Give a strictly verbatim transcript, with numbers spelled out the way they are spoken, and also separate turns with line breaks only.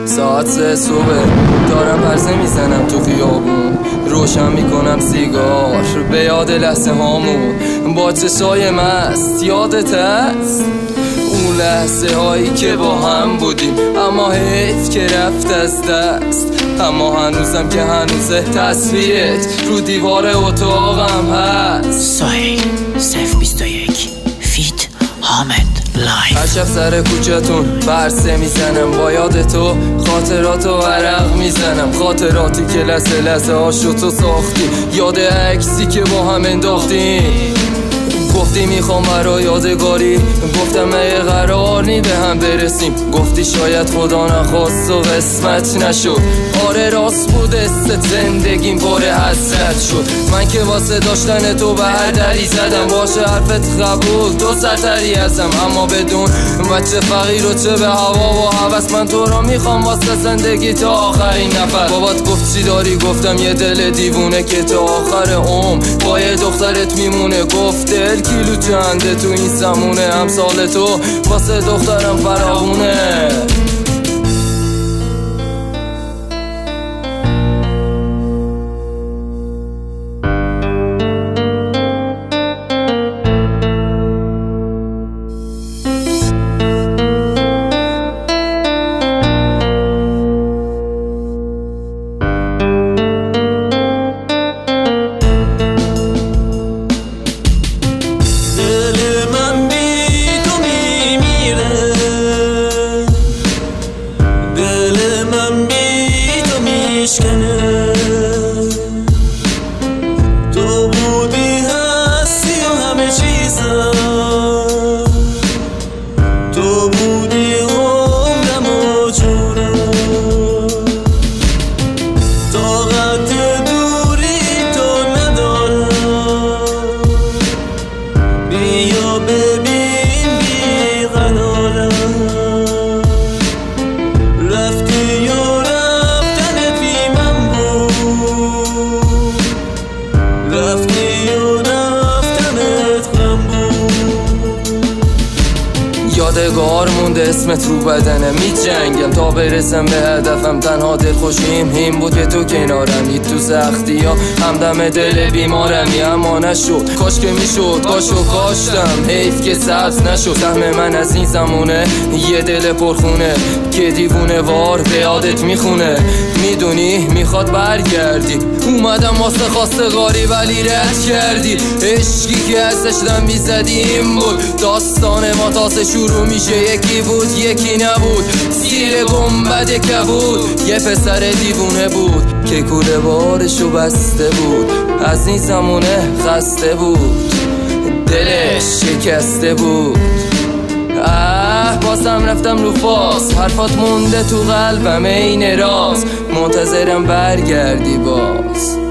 ساعت سه صبح دارم پرسه میزنم تو خیابون، روشن میکنم سیگار به یاد لحظه هامون با چشای مست. یادت هست اون لحظه هایی که با هم بودیم، اما حیف که رفت از دست. اما هنوزم که هنوزه تصویرت رو دیوار اتاقم هست.
ساحل صف بیست و یک فیت حامد لایف.
هر شب سر کوچتون برسه میزنم با یاد تو، خاطراتو ورق میزنم، خاطراتی که لحظه لحظه هاشو تو ساختی، یاد عکسی که با هم انداختیم. گفتی میخوام برای یادگاری، گفتم اگه قرار نی به هم برسیم، گفتی شاید خدا نخواست و قسمت نشد. آره راست بود است زندگیم پر حسرت شد. من که واسه داشتن تو به هر دری زدم، باشه حرفت قبول تو سرتری ازم، اما بدون بچه فقیر و چه به هوا و هوس. من تو را میخوام واسه زندگی تا آخرین نفر. بابات گفت چی داری؟ گفتم یه دل دیوونه که تا آخر عمر با یه دخترت میمونه. گفت دل کیلو چنده تو این زمونه، امثال تو واسه دخترم فراونه.
تو بودی هستی و همه چیزم، تو بودی عمرم و جونم. طاقت دوری تو ندارم، بیا ببین بی قرارم. رفتی و رفتن بی من بود، رفتی و رفتنت غم بود.
یادگار مونده اسمت رو بدنه، می جنگم تا برسم به هدفم. تنها دلخوشیم این بود که تو کنارمی، تو سختی ها همدم دل بیمارمی. اما نشد، کاش که میشد، کاشو کاشتم، حیف که سبز نشد. سهم من از این زمونه یه دل پرخونه که دیوونه وار به یادت میخونه. میدونی میخواد برگردی، اومدم واسه خواستگاری ولی رد کردی. عشقی که ازش دم میزدی این بود، داستان ما تازه شروع میشه. یکی بود یکی نبود، زیر گنبد کبود یه پسر دیوونه بود که کوله بارشو بسته بود. از این زمونه خسته بود، دلش شکسته بود. اه بازم رفتم رو فاس، حرفات مونده تو قلبم این راست، منتظرم برگردی باز.